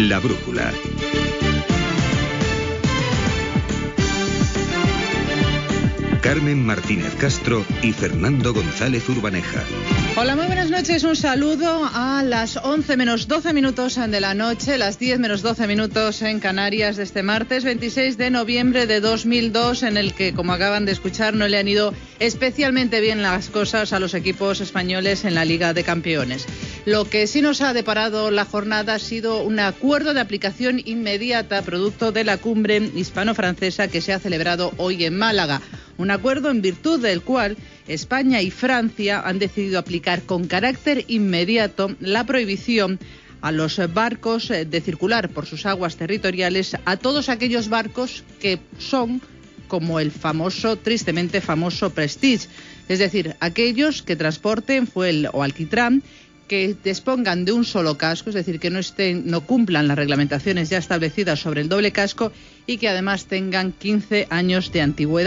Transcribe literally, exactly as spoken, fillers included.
La brújula. Carmen Martínez Castro y Fernando González Urbaneja. Hola, muy buenas noches. Un saludo a las once menos doce minutos de la noche, las diez menos doce minutos en Canarias de este martes veintiséis de noviembre de dos mil dos, en el que, como acaban de escuchar, no le han ido especialmente bien las cosas a los equipos españoles en la Liga de Campeones. Lo que sí nos ha deparado la jornada ha sido un acuerdo de aplicación inmediata producto de la cumbre hispano-francesa que se ha celebrado hoy en Málaga. Un acuerdo en virtud del cual España y Francia han decidido aplicar con carácter inmediato la prohibición a los barcos de circular por sus aguas territoriales a todos aquellos barcos que son como el famoso, tristemente famoso Prestige, es decir, aquellos que transporten fuel o alquitrán, que dispongan de un solo casco, es decir, que no estén, no cumplan las reglamentaciones ya establecidas sobre el doble casco y que además tengan quince años de antigüedad.